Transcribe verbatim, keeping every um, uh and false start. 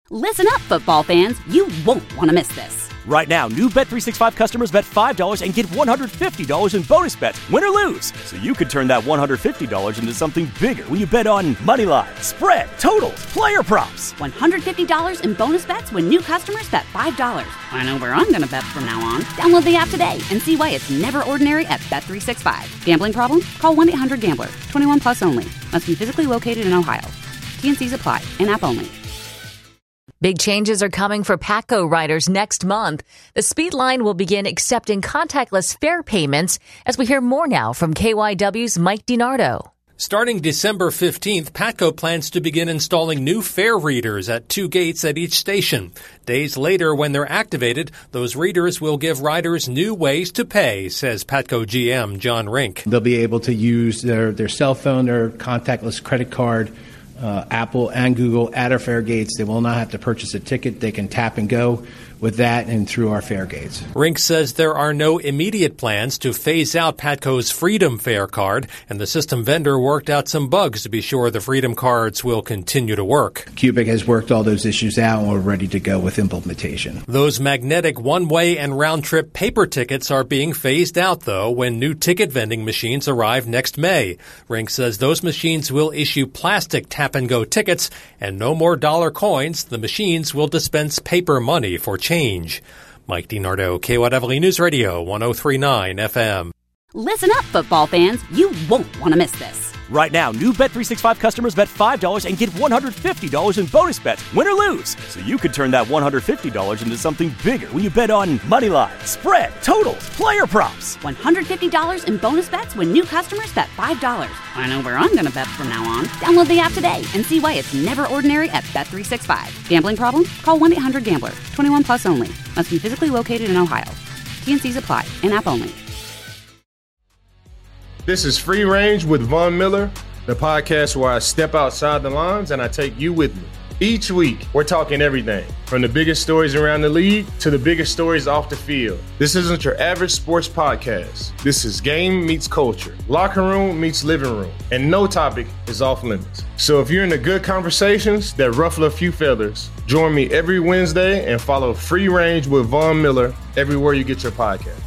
Listen up, football fans. You won't want to miss this. Right now, new Bet three sixty-five customers bet five dollars and get one hundred fifty dollars in bonus bets, win or lose. So you could turn that one hundred fifty dollars into something bigger when you bet on money line, spread, totals, player props. one hundred fifty dollars in bonus bets when new customers bet five dollars. I know where I'm going to bet from now on. Download the app today and see why it's never ordinary at Bet three sixty-five. Gambling problem? Call one eight hundred gambler. twenty-one plus only. Must be physically located in Ohio. T N Cs apply. In-app only. Big changes are coming for Patco riders next month. The Speed Line will begin accepting contactless fare payments as we hear more now from K Y W's Mike DiNardo. Starting December fifteenth, Patco plans to begin installing new fare readers at two gates at each station. Days later, when they're activated, those readers will give riders new ways to pay, says Patco G M John Rink. They'll be able to use their, their cell phone, their contactless credit card, Uh, Apple and Google at our fare gates. They will not have to purchase a ticket. They can tap and go with that and through our fare gates. Rink says there are no immediate plans to phase out Patco's Freedom Fare card, and the system vendor worked out some bugs to be sure the Freedom cards will continue to work. Cubic has worked all those issues out and we're ready to go with implementation. Those magnetic one-way and round-trip paper tickets are being phased out, though, when new ticket vending machines arrive next May. Rink says those machines will issue plastic tap-and-go tickets and no more dollar coins. The machines will dispense paper money for change. Mike DiNardo, K Y W News Radio, one oh three point nine F M. Listen up, football fans. You won't want to miss this. Right now, new Bet three sixty-five customers bet five dollars and get one hundred fifty dollars in bonus bets, win or lose. So you could turn that one hundred fifty dollars into something bigger when you bet on money line, spread, totals, player props. one hundred fifty dollars in bonus bets when new customers bet five dollars. I know where I'm going to bet from now on. Download the app today and see why it's never ordinary at Bet three sixty-five. Gambling problem? Call one eight hundred gambler. twenty-one plus only. Must be physically located in Ohio. T N Cs apply. In-app only. This is Free Range with Von Miller, the podcast where I step outside the lines and I take you with me. Each week, we're talking everything, from the biggest stories around the league to the biggest stories off the field. This isn't your average sports podcast. This is game meets culture, locker room meets living room, and no topic is off limits. So if you're into good conversations that ruffle a few feathers, join me every Wednesday and follow Free Range with Von Miller everywhere you get your podcast.